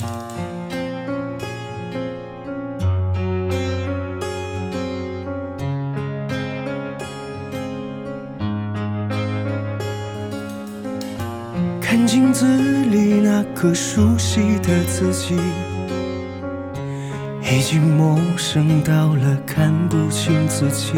看镜子里那个熟悉的自己，已经陌生到了看不清自己。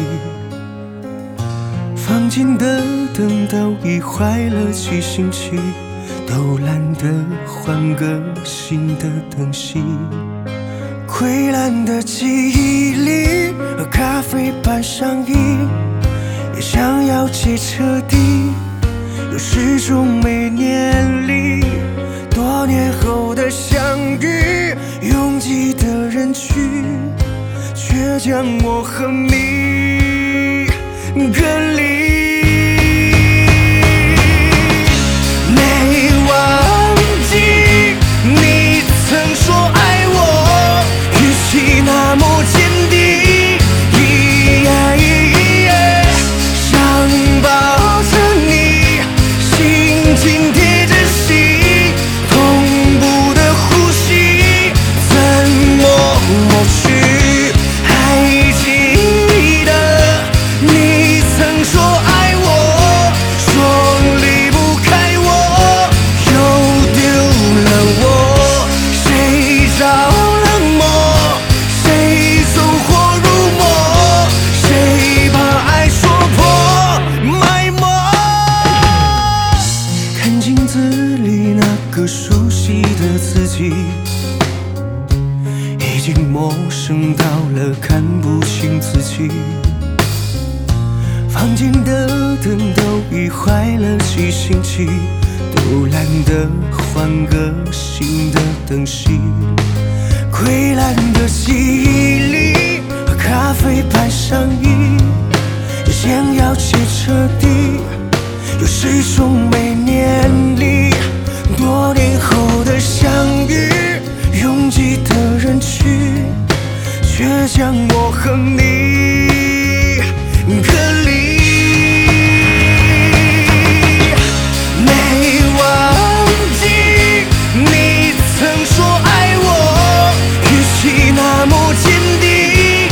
房间的灯都已坏了几星期，都懒得换个新的灯芯。溃烂的记忆里，和咖啡般上瘾，也想要戒彻底，又始终没念力。多年后的相遇，拥挤的人群，却将我和你隔离。没忘记你曾说爱我，语气那么坚定，想抱着你，心紧贴着心，同步的呼吸怎么抹去？还记得你曾说爱我，说离不开我，又丢了我。谁着了魔？谁走火入魔？谁把爱说破埋没？看镜子里那个熟悉的自己，已经陌生到了看不清自己。房间的灯都已坏了几星期，都懒得换个新的灯芯。溃烂的记忆里，和咖啡般上瘾，想要戒彻底，又始终没念力。多年后的相遇，拥挤的人群，却将我和你隔离。没忘记你曾说爱我，语气那么坚定，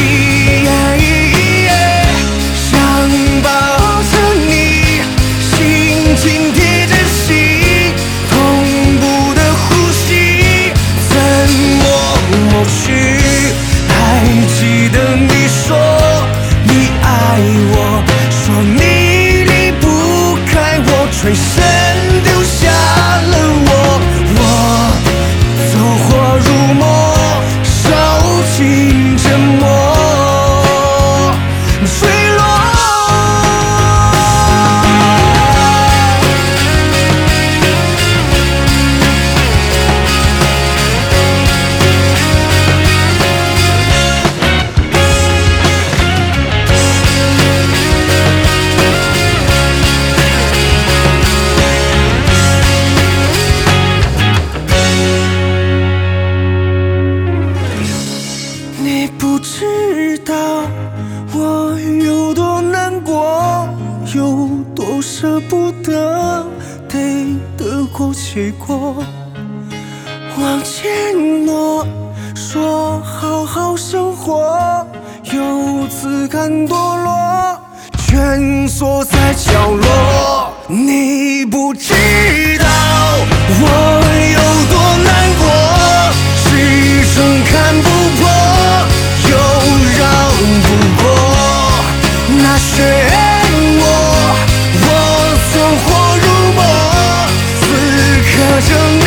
想抱着你，心紧贴着心，同步的呼吸怎么抹去？还记得你说你爱我，说你离不开我，转身丢下了我，走火入魔，受尽折磨，坠落。你不知道我有多难过，有多舍不得，得得过且过。往前挪，说好好生活，又自甘堕落，蜷缩在角落。你不知道我有多难过，始终看不破，又绕不过那漩涡，我走火入魔，此刻正